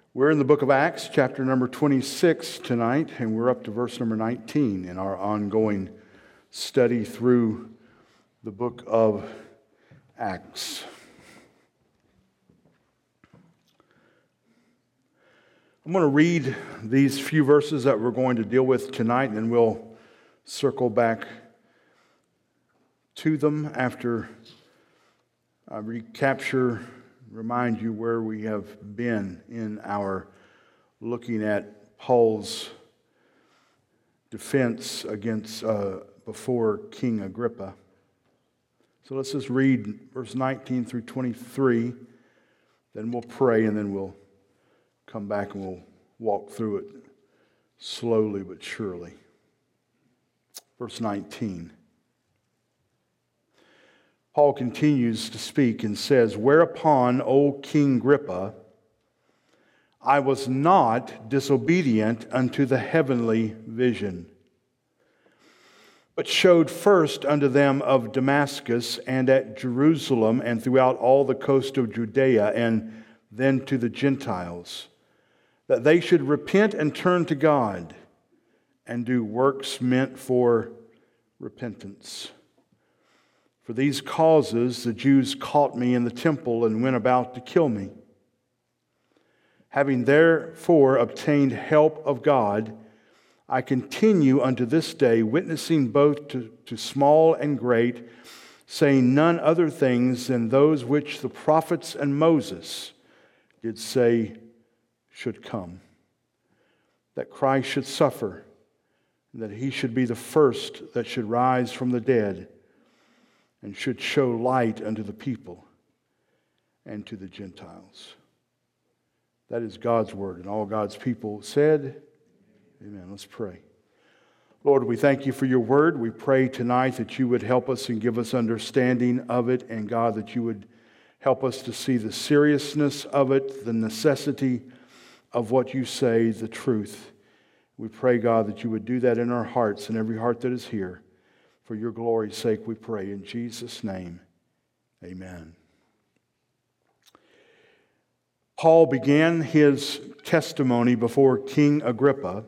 We're in the book of Acts, chapter number 26 tonight, and we're up to verse number 19 in our ongoing study through the book of Acts. I'm going to read these few verses that we're going to deal with tonight, and then we'll circle back to them after I remind you where we have been in our looking at Paul's defense against before King Agrippa. So let's just read verse 19 through 23, then we'll pray, and then we'll come back and we'll walk through it slowly but surely. Verse 19. Paul continues to speak and says, "Whereupon, O King Agrippa, I was not disobedient unto the heavenly vision, but showed first unto them of Damascus and at Jerusalem and throughout all the coast of Judea, and then to the Gentiles, that they should repent and turn to God and do works meant for repentance. For these causes the Jews caught me in the temple and went about to kill me. Having therefore obtained help of God, I continue unto this day, witnessing both to small and great, saying none other things than those which the prophets and Moses did say should come, that Christ should suffer, and that he should be the first that should rise from the dead, and should show light unto the people and to the Gentiles." That is God's word. And all God's people said, amen. Let's pray. Lord, we thank you for your word. We pray tonight that you would help us and give us understanding of it. And God, that you would help us to see the seriousness of it, the necessity of what you say, the truth. We pray, God, that you would do that in our hearts and every heart that is here. For your glory's sake, we pray in Jesus' name. Amen. Paul began his testimony before King Agrippa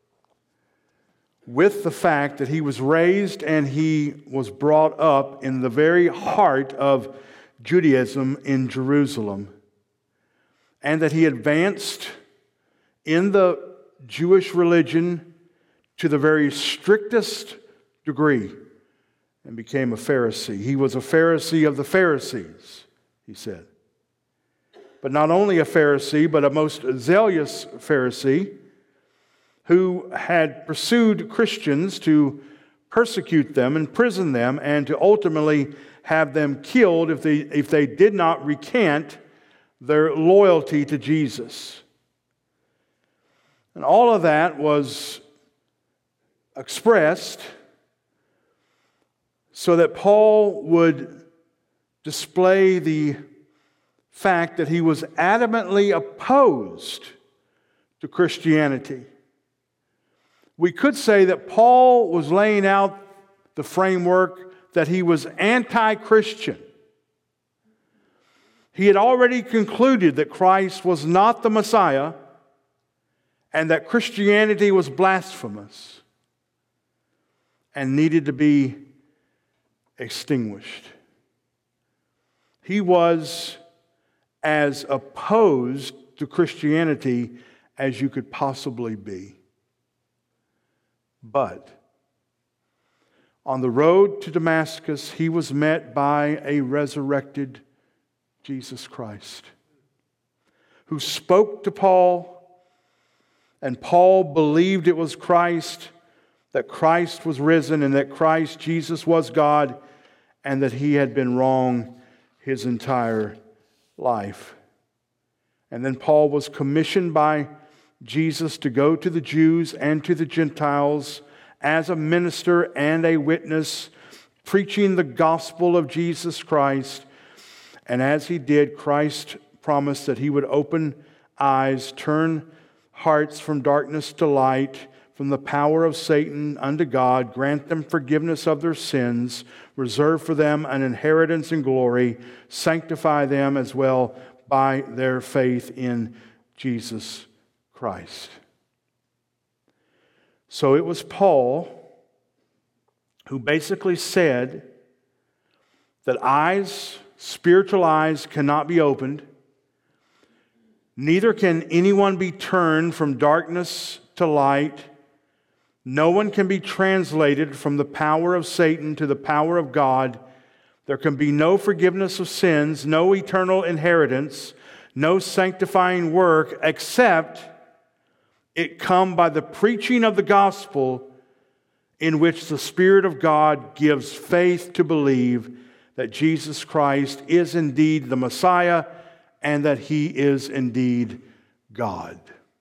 with the fact that he was raised and he was brought up in the very heart of Judaism in Jerusalem, and that he advanced in the Jewish religion to the very strictest degree and became a Pharisee. He was a Pharisee of the Pharisees, he said. But not only a Pharisee, but a most zealous Pharisee who had pursued Christians to persecute them, imprison them, and to ultimately have them killed if they did not recant their loyalty to Jesus. And all of that was expressed so that Paul would display the fact that he was adamantly opposed to Christianity. We could say that Paul was laying out the framework that he was anti-Christian. He had already concluded that Christ was not the Messiah and that Christianity was blasphemous and needed to be extinguished. He was as opposed to Christianity as you could possibly be. But on the road to Damascus, he was met by a resurrected Jesus Christ, who spoke to Paul, and Paul believed it was Christ, that Christ was risen, and that Christ Jesus was God, and that he had been wrong his entire life. And then Paul was commissioned by Jesus to go to the Jews and to the Gentiles as a minister and a witness, preaching the gospel of Jesus Christ. And as he did, Christ promised that he would open eyes, turn hearts from darkness to light, from the power of Satan unto God, grant them forgiveness of their sins, reserve for them an inheritance in glory, sanctify them as well by their faith in Jesus Christ. So it was Paul who basically said that spiritual eyes cannot be opened, neither can anyone be turned from darkness to light. No one can be translated from the power of Satan to the power of God. There can be no forgiveness of sins, no eternal inheritance, no sanctifying work, except it come by the preaching of the gospel, in which the Spirit of God gives faith to believe that Jesus Christ is indeed the Messiah and that He is indeed God.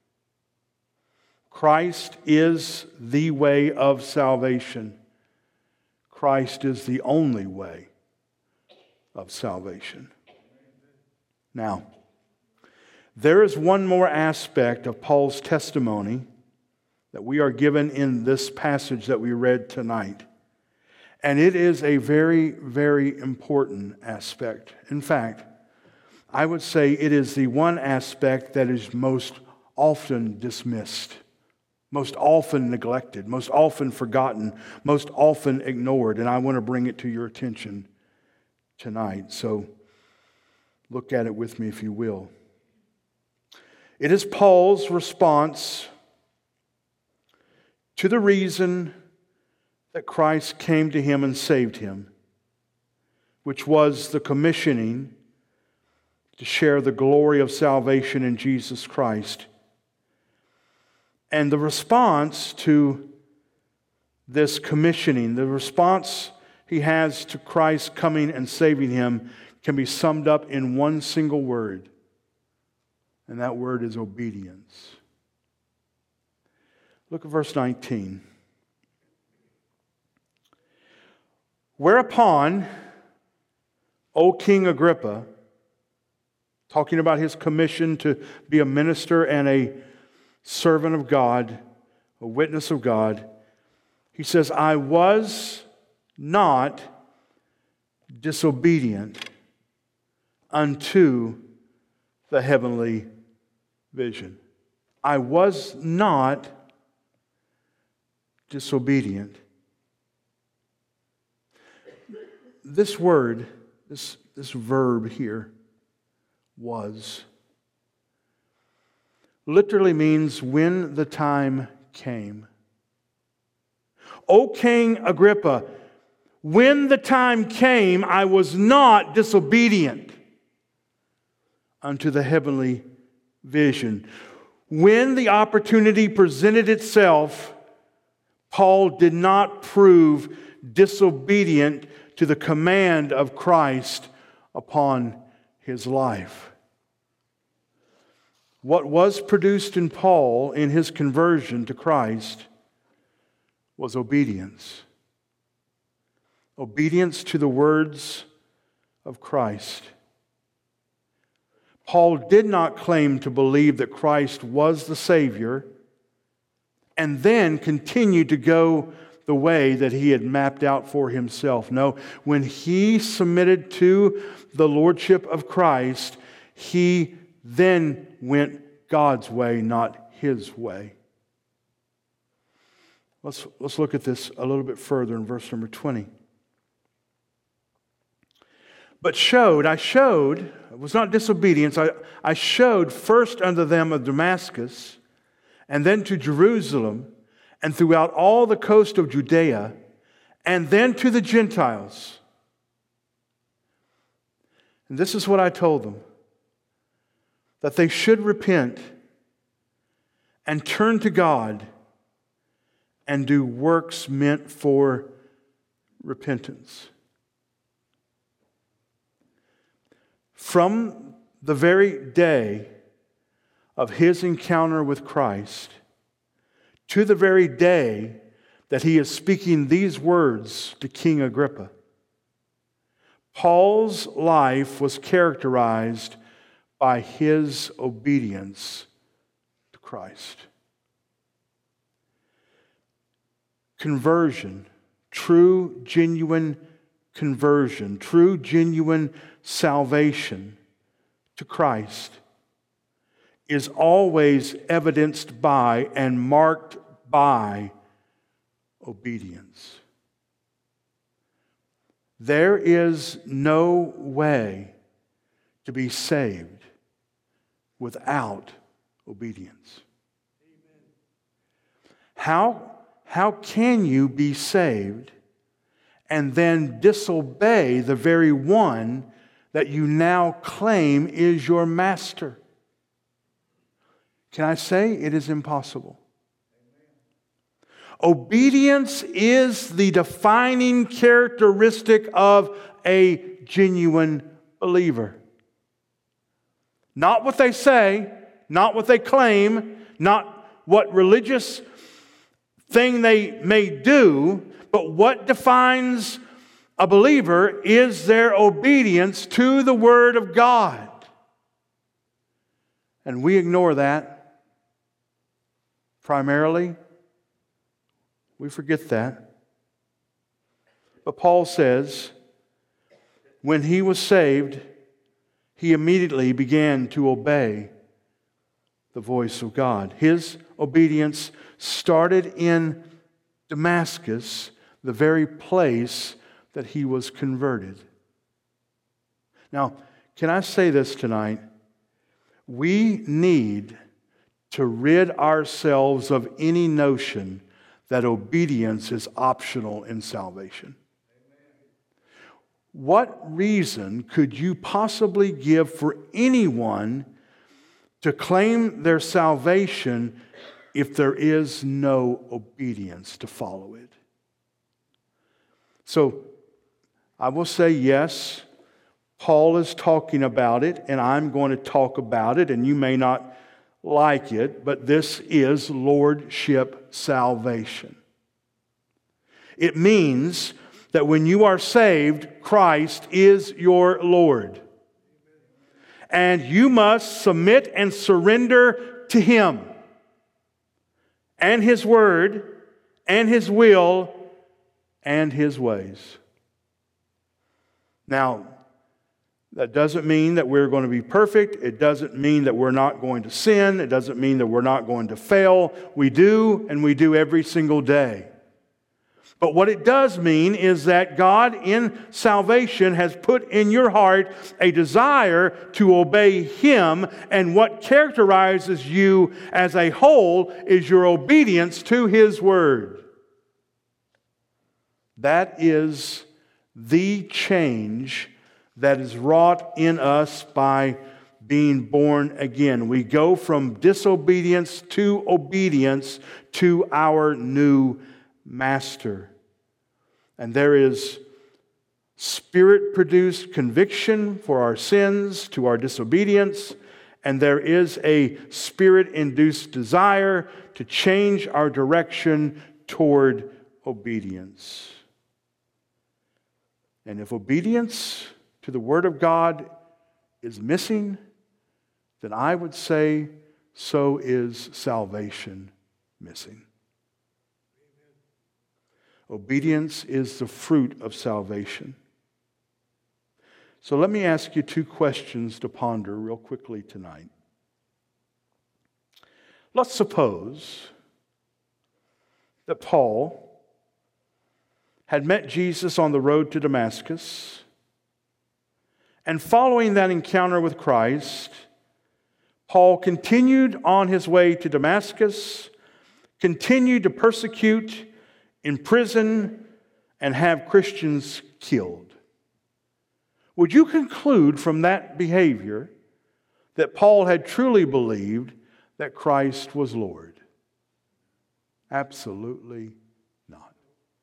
Christ is the way of salvation. Christ is the only way of salvation. Now, there is one more aspect of Paul's testimony that we are given in this passage that we read tonight. And it is a very, very important aspect. In fact, I would say it is the one aspect that is most often dismissed, most often neglected, most often forgotten, most often ignored. And I want to bring it to your attention tonight. So look at it with me if you will. It is Paul's response to the reason that Christ came to him and saved him, which was the commissioning to share the glory of salvation in Jesus Christ. And the response to this commissioning, the response he has to Christ coming and saving him, can be summed up in one single word, and that word is obedience. Look at verse 19. Whereupon, O King Agrippa, talking about his commission to be a minister and a servant of God, a witness of God, he says, I was not disobedient unto the heavenly vision. I was not disobedient. This word, this verb here, was, literally means when the time came. O King Agrippa, when the time came, I was not disobedient unto the heavenly vision. When the opportunity presented itself, Paul did not prove disobedient to the command of Christ upon his life. What was produced in Paul in his conversion to Christ was obedience. Obedience to the words of Christ. Paul did not claim to believe that Christ was the Savior and then continued to go the way that he had mapped out for himself. No, when he submitted to the Lordship of Christ, he then went God's way, not his way. Let's look at this a little bit further in verse number 20. But it was not disobedience, I showed first unto them of Damascus, and then to Jerusalem, and throughout all the coast of Judea, and then to the Gentiles. And this is what I told them, that they should repent and turn to God and do works meant for repentance. From the very day of his encounter with Christ to the very day that he is speaking these words to King Agrippa, Paul's life was characterized by his obedience to Christ. Conversion, true, genuine conversion, true, genuine salvation to Christ is always evidenced by and marked by obedience. There is no way to be saved without obedience. How can you be saved and then disobey the very one that you now claim is your master? Can I say it is impossible? Obedience is the defining characteristic of a genuine believer. Not what they say, not what they claim, not what religious thing they may do, but what defines a believer is their obedience to the Word of God. And we ignore that. Primarily, we forget that. But Paul says, when he was saved, he immediately began to obey the voice of God. His obedience started in Damascus, the very place that he was converted. Now, can I say this tonight? We need to rid ourselves of any notion that obedience is optional in salvation. What reason could you possibly give for anyone to claim their salvation if there is no obedience to follow it? So, I will say yes, Paul is talking about it, and I'm going to talk about it, and you may not like it, but this is lordship salvation. It means that when you are saved, Christ is your Lord. And you must submit and surrender to Him and His Word and His will and His ways. Now, that doesn't mean that we're going to be perfect. It doesn't mean that we're not going to sin. It doesn't mean that we're not going to fail. We do, and we do every single day. But what it does mean is that God in salvation has put in your heart a desire to obey Him, and what characterizes you as a whole is your obedience to His Word. That is the change that is wrought in us by being born again. We go from disobedience to obedience to our new master. And there is Spirit-produced conviction for our sins, to our disobedience, and there is a Spirit-induced desire to change our direction toward obedience. And if obedience to the Word of God is missing, then I would say so is salvation missing. Obedience is the fruit of salvation. So let me ask you two questions to ponder real quickly tonight. Let's suppose that Paul had met Jesus on the road to Damascus, and following that encounter with Christ, Paul continued on his way to Damascus, continued to persecute, imprison, and have Christians killed. Would you conclude from that behavior that Paul had truly believed that Christ was Lord? Absolutely not.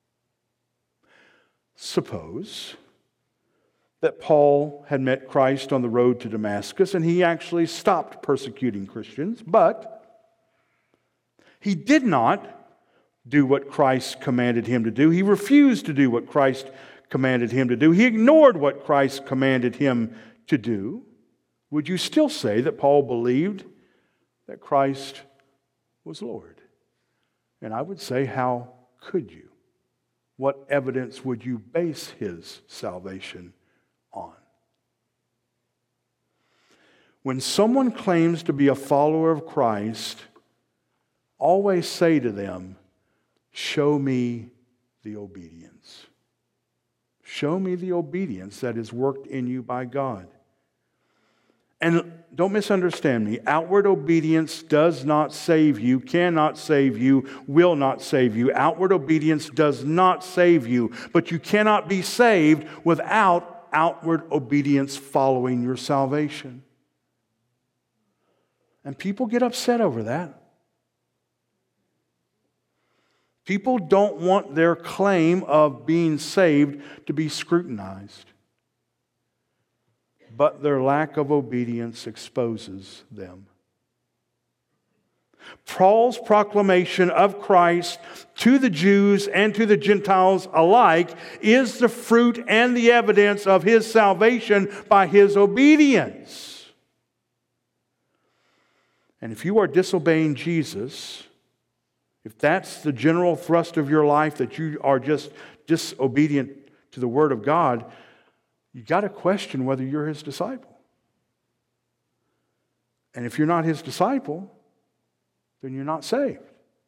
Suppose that Paul had met Christ on the road to Damascus and he actually stopped persecuting Christians, but he did not do what Christ commanded him to do. He refused to do what Christ commanded him to do. He ignored what Christ commanded him to do. Would you still say that Paul believed that Christ was Lord? And I would say, how could you? What evidence would you base his salvation on? When someone claims to be a follower of Christ, always say to them, show me the obedience. Show me the obedience that is worked in you by God. And don't misunderstand me. Outward obedience does not save you, cannot save you, will not save you. Outward obedience does not save you. But you cannot be saved without outward obedience following your salvation. And people get upset over that. People don't want their claim of being saved to be scrutinized. But their lack of obedience exposes them. Paul's proclamation of Christ to the Jews and to the Gentiles alike is the fruit and the evidence of his salvation by his obedience. And if you are disobeying Jesus, if that's the general thrust of your life, that you are just disobedient to the Word of God, you got to question whether you're His disciple. And if you're not His disciple, then you're not saved.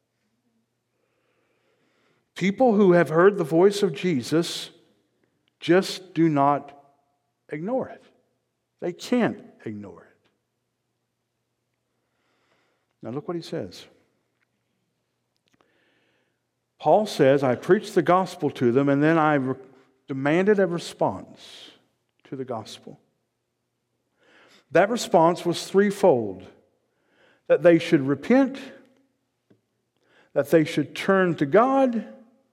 People who have heard the voice of Jesus just do not ignore it. They can't ignore it. Now look what he says. Paul says, I preached the gospel to them, and then I demanded a response to the gospel. That response was threefold. That they should repent, that they should turn to God,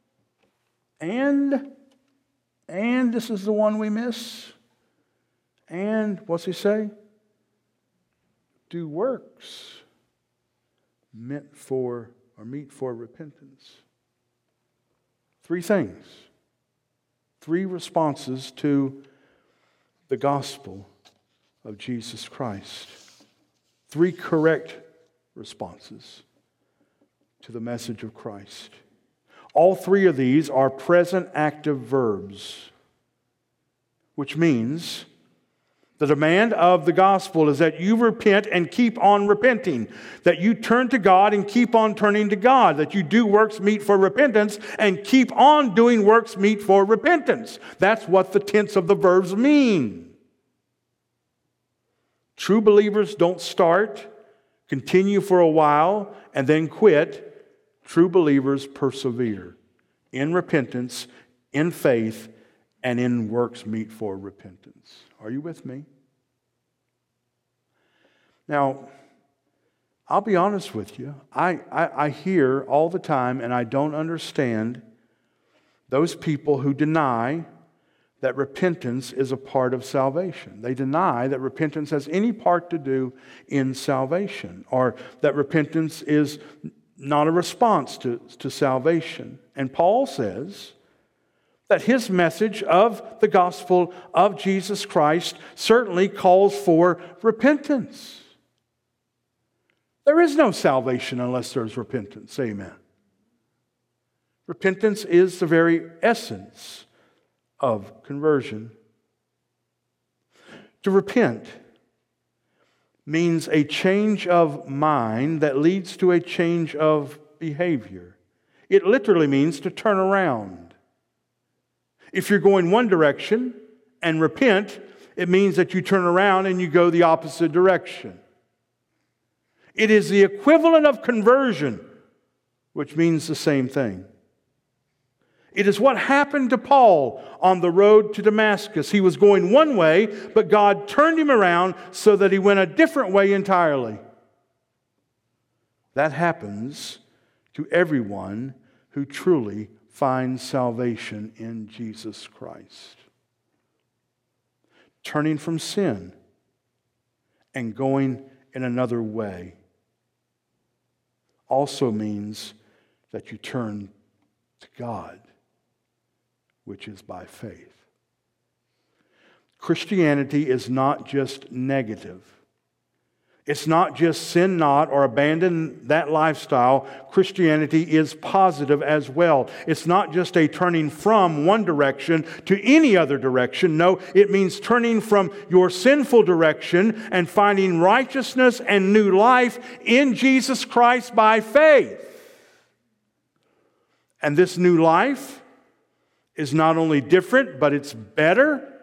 and this is the one we miss, and what's he say? Do works meet for repentance. Three things. Three responses to the gospel of Jesus Christ. Three correct responses to the message of Christ. All three of these are present active verbs, which means the demand of the gospel is that you repent and keep on repenting, that you turn to God and keep on turning to God, that you do works meet for repentance and keep on doing works meet for repentance. That's what the tense of the verbs mean. True believers don't start, continue for a while, and then quit. True believers persevere in repentance, in faith, and in works meet for repentance. Are you with me? Now, I'll be honest with you. I hear all the time, and I don't understand those people who deny that repentance is a part of salvation. They deny that repentance has any part to do in salvation, or that repentance is not a response to salvation. And Paul says that his message of the gospel of Jesus Christ certainly calls for repentance. There is no salvation unless there's repentance. Amen. Repentance is the very essence of conversion. To repent means a change of mind that leads to a change of behavior. It literally means to turn around. If you're going one direction and repent, it means that you turn around and you go the opposite direction. It is the equivalent of conversion, which means the same thing. It is what happened to Paul on the road to Damascus. He was going one way, but God turned him around so that he went a different way entirely. That happens to everyone who truly finds salvation in Jesus Christ. Turning from sin and going in another way also means that you turn to God, which is by faith. Christianity is not just negative. It's not just sin not or abandon that lifestyle. Christianity is positive as well. It's not just a turning from one direction to any other direction. No, it means turning from your sinful direction and finding righteousness and new life in Jesus Christ by faith. And this new life is not only different, but it's better.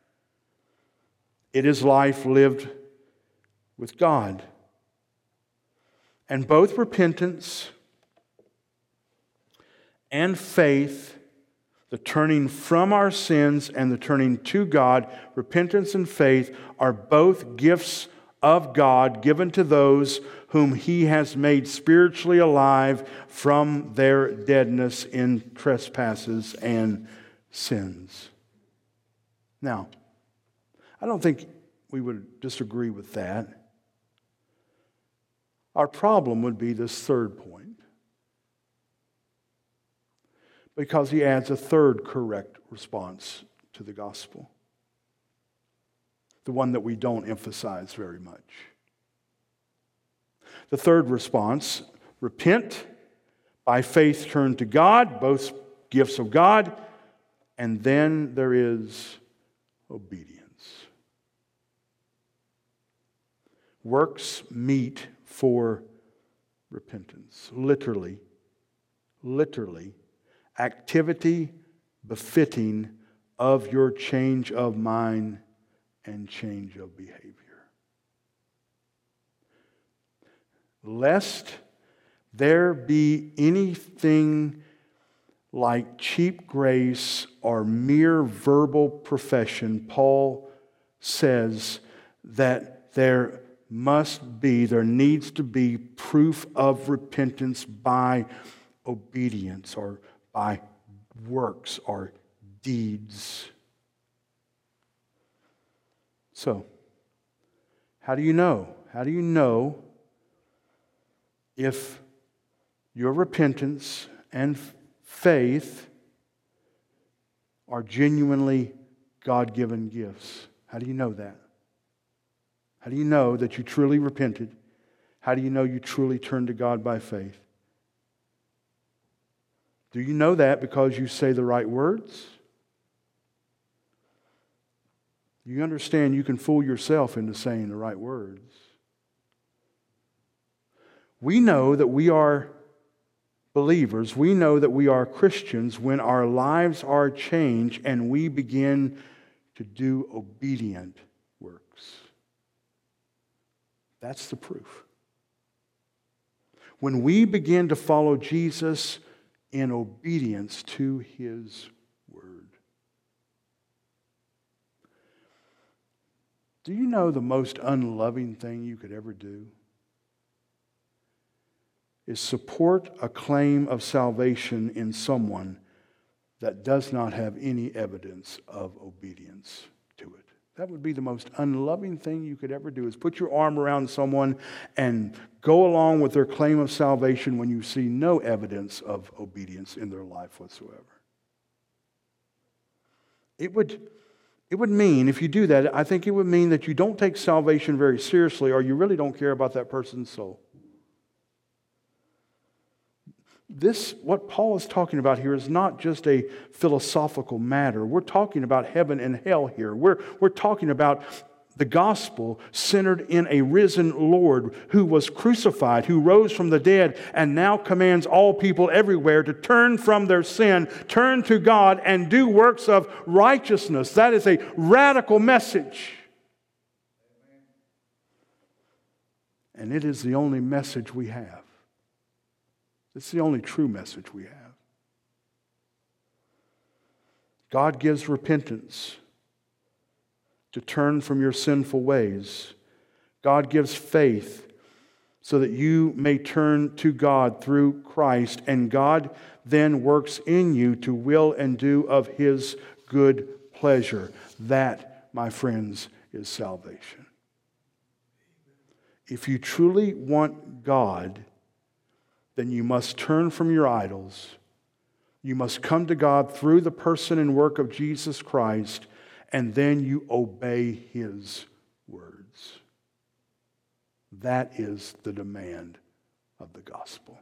It is life lived with God. And both repentance and faith, the turning from our sins and the turning to God, repentance and faith are both gifts of God given to those whom He has made spiritually alive from their deadness in trespasses and sins. Now, I don't think we would disagree with that. Our problem would be this third point, because he adds a third correct response to the gospel, the one that we don't emphasize very much. The third response, repent, by faith turn to God, both gifts of God, and then there is obedience. Works meet for repentance. Literally, activity befitting of your change of mind and change of behavior. Lest there be anything like cheap grace or mere verbal profession, Paul says that there needs to be proof of repentance by obedience or by works or deeds. So, how do you know? How do you know if your repentance and faith are genuinely God-given gifts? How do you know that? How do you know that you truly repented? How do you know you truly turned to God by faith? Do you know that because you say the right words? You understand you can fool yourself into saying the right words. We know that we are believers. We know that we are Christians when our lives are changed and we begin to do obedient works. That's the proof. When we begin to follow Jesus in obedience to His Word. Do you know the most unloving thing you could ever do is support a claim of salvation in someone that does not have any evidence of obedience to it? That would be the most unloving thing you could ever do, is put your arm around someone and go along with their claim of salvation when you see no evidence of obedience in their life whatsoever. It would mean, if you do that, I think it would mean that you don't take salvation very seriously, or you really don't care about that person's soul. What Paul is talking about here is not just a philosophical matter. We're talking about heaven and hell here. We're talking about the gospel centered in a risen Lord who was crucified, who rose from the dead, and now commands all people everywhere to turn from their sin, turn to God, and do works of righteousness. That is a radical message. And it is the only message we have. It's the only true message we have. God gives repentance to turn from your sinful ways. God gives faith so that you may turn to God through Christ, and God then works in you to will and do of His good pleasure. That, my friends, is salvation. If you truly want God, then you must turn from your idols. You must come to God through the person and work of Jesus Christ, and then you obey His words. That is the demand of the gospel.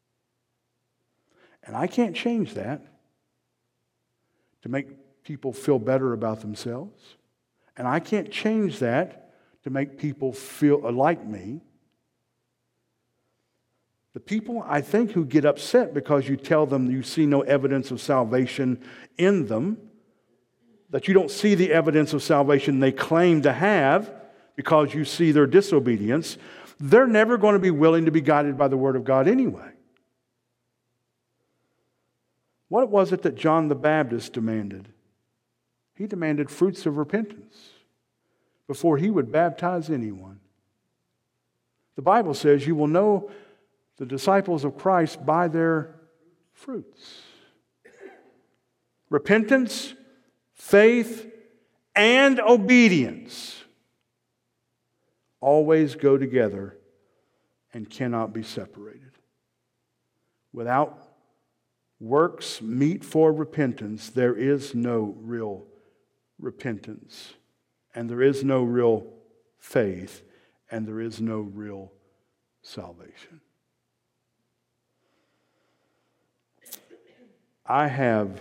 And I can't change that to make people feel better about themselves. And I can't change that to make people feel like me. The people, I think, who get upset because you tell them you see no evidence of salvation in them, that you don't see the evidence of salvation they claim to have because you see their disobedience, they're never going to be willing to be guided by the Word of God anyway. What was it that John the Baptist demanded? He demanded fruits of repentance before he would baptize anyone. The Bible says you will know the disciples of Christ by their fruits. Repentance, faith, and obedience always go together and cannot be separated. Without works meet for repentance, there is no real repentance, and there is no real faith, and there is no real salvation. I have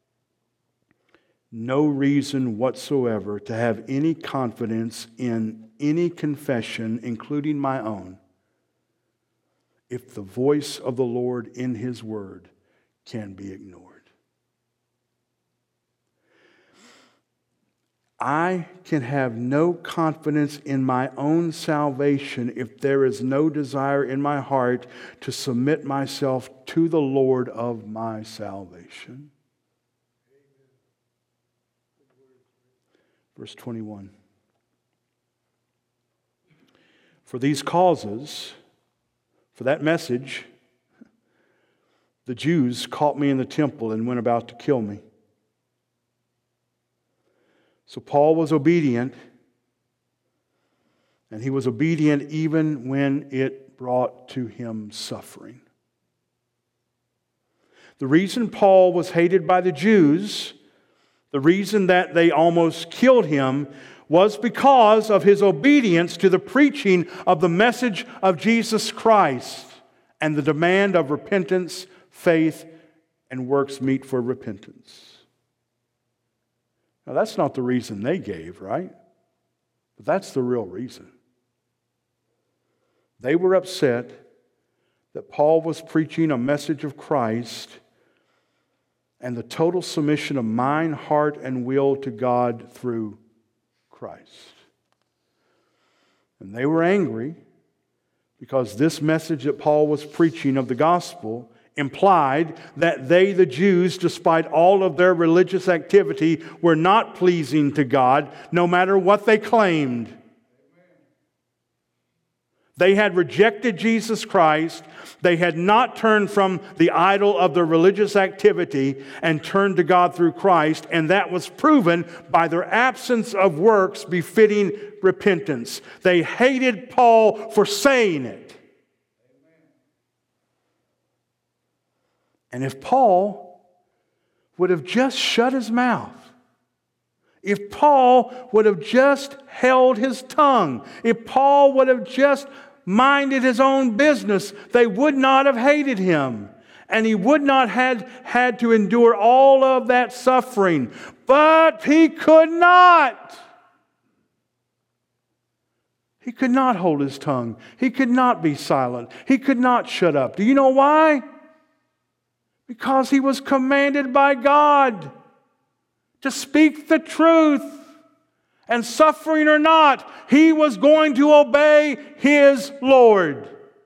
no reason whatsoever to have any confidence in any confession, including my own, if the voice of the Lord in His Word can be ignored. I can have no confidence in my own salvation if there is no desire in my heart to submit myself to the Lord of my salvation. Verse 21. For these causes, for that message, the Jews caught me in the temple and went about to kill me. So Paul was obedient, and he was obedient even when it brought to him suffering. The reason Paul was hated by the Jews, the reason that they almost killed him, was because of his obedience to the preaching of the message of Jesus Christ and the demand of repentance, faith, and works meet for repentance. Now, that's not the reason they gave, right? But that's the real reason. They were upset that Paul was preaching a message of Christ and the total submission of mind, heart, and will to God through Christ. And they were angry because this message that Paul was preaching of the gospel implied that they, the Jews, despite all of their religious activity, were not pleasing to God, no matter what they claimed. They had rejected Jesus Christ. They had not turned from the idol of their religious activity and turned to God through Christ, and that was proven by their absence of works befitting repentance. They hated Paul for saying it. And if Paul would have just shut his mouth, if Paul would have just held his tongue, if Paul would have just minded his own business, they would not have hated him. And he would not have had to endure all of that suffering. But he could not. He could not hold his tongue. He could not be silent. He could not shut up. Do you know why? Because he was commanded by God to speak the truth. And suffering or not, he was going to obey his Lord.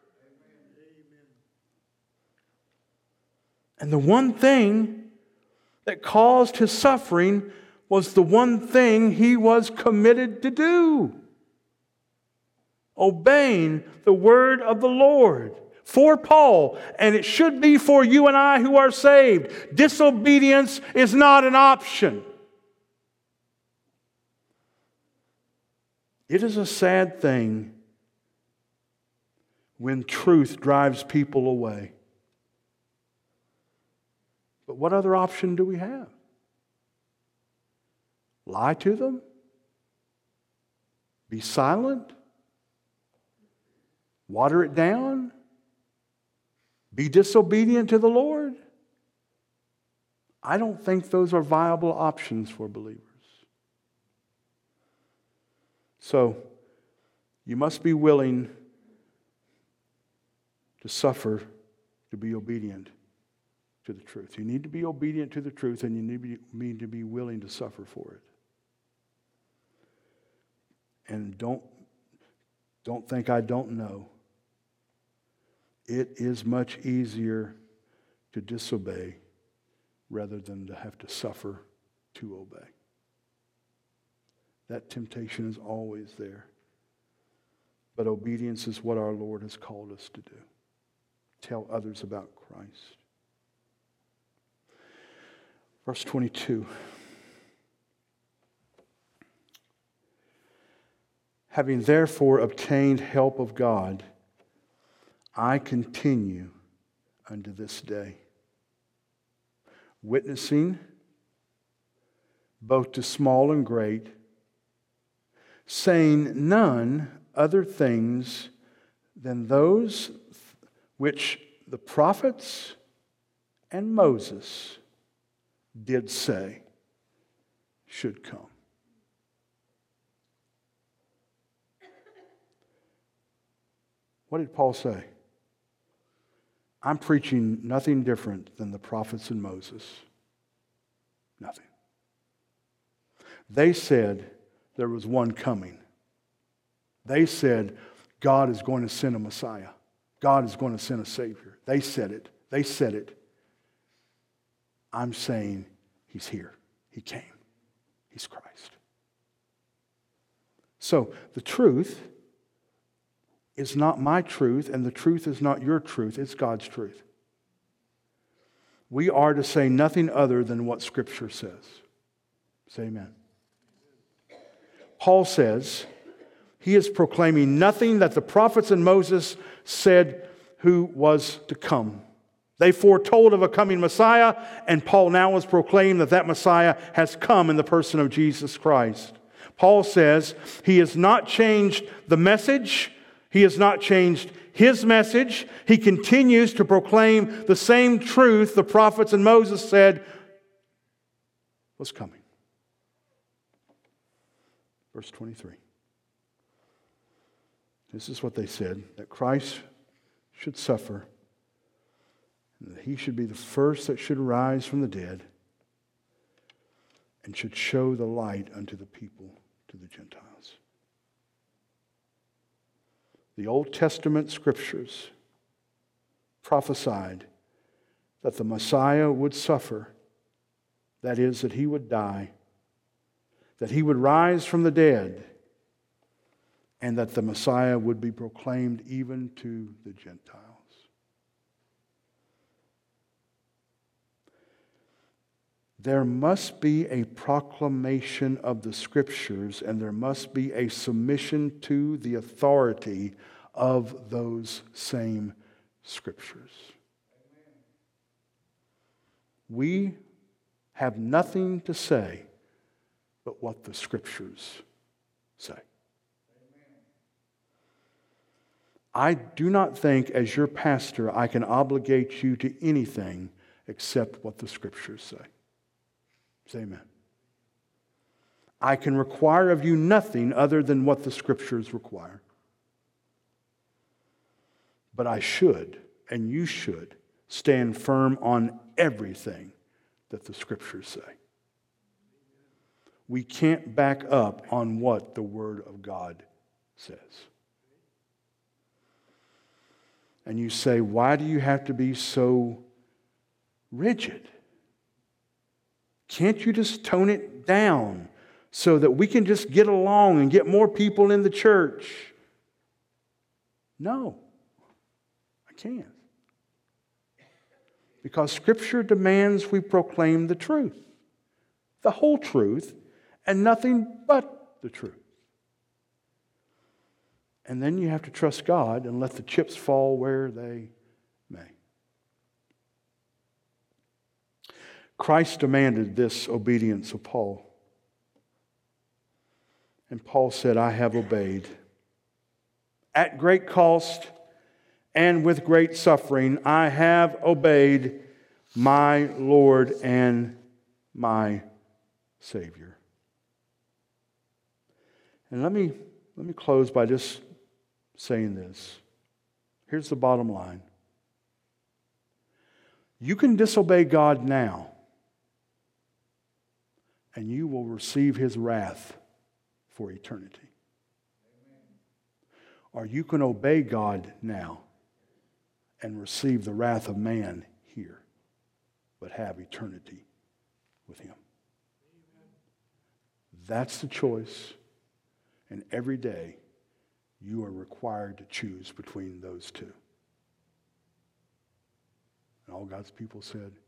And the one thing that caused his suffering was the one thing he was committed to do: obeying the word of the Lord. For Paul, and it should be for you and I who are saved, disobedience is not an option. It is a sad thing when truth drives people away. But what other option do we have? Lie to them? Be silent? Water it down? Be disobedient to the Lord? I don't think those are viable options for believers. So, you must be willing to suffer to be obedient to the truth. You need to be obedient to the truth, and you need to be willing to suffer for it. And don't think I don't know. It is much easier to disobey rather than to have to suffer to obey. That temptation is always there. But obedience is what our Lord has called us to do. Tell others about Christ. Verse 22. Having therefore obtained help of God, I continue unto this day, witnessing both to small and great, saying none other things than those which the prophets and Moses did say should come. What did Paul say? I'm preaching nothing different than the prophets and Moses. Nothing. They said there was one coming. They said God is going to send a Messiah. God is going to send a Savior. They said it. They said it. I'm saying He's here. He came. He's Christ. So the truth is not my truth, and the truth is not your truth. It's God's truth. We are to say nothing other than what Scripture says. Say amen. Paul says he is proclaiming nothing that the prophets and Moses said who was to come. They foretold of a coming Messiah, and Paul now has proclaimed that Messiah has come in the person of Jesus Christ. Paul says he has not changed the message. He has not changed his message. He continues to proclaim the same truth the prophets and Moses said was coming. Verse 23. This is what they said, that Christ should suffer, and that He should be the first that should rise from the dead, and should show the light unto the people, to the Gentiles. The Old Testament Scriptures prophesied that the Messiah would suffer, that is, that He would die, that He would rise from the dead, and that the Messiah would be proclaimed even to the Gentiles. There must be a proclamation of the Scriptures, and there must be a submission to the authority of those same Scriptures. We have nothing to say but what the Scriptures say. I do not think, as your pastor, I can obligate you to anything except what the Scriptures say. Say amen. I can require of you nothing other than what the Scriptures require. But I should, and you should, stand firm on everything that the Scriptures say. We can't back up on what the Word of God says. And you say, why do you have to be so rigid? Can't you just tone it down so that we can just get along and get more people in the church? No, I can't. Because Scripture demands we proclaim the truth, the whole truth, and nothing but the truth. And then you have to trust God and let the chips fall where they may. Christ demanded this obedience of Paul. And Paul said, I have obeyed at great cost and with great suffering, I have obeyed my Lord and my Savior. And let me close by just saying this. Here's the bottom line. You can disobey God now, and you will receive His wrath for eternity. Or you can obey God now and receive the wrath of man here, but have eternity with Him. That's the choice. And every day, you are required to choose between those two. And all God's people said,